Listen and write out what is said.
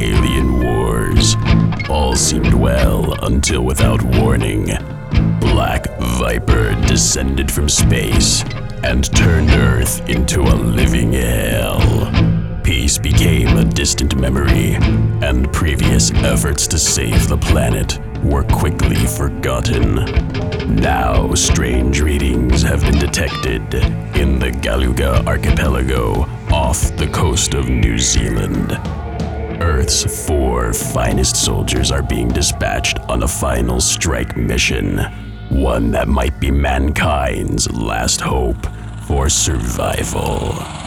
alien wars. All seemed well until, without warning, Black Viper descended from space and turned Earth into a living hell. Peace became a distant memory, and previous efforts to save the planet were quickly forgotten. Now, strange readings have been detected in the Galuga Archipelago off the coast of New Zealand. Earth's 4 finest soldiers are being dispatched on a final strike mission, one that might be mankind's last hope for survival.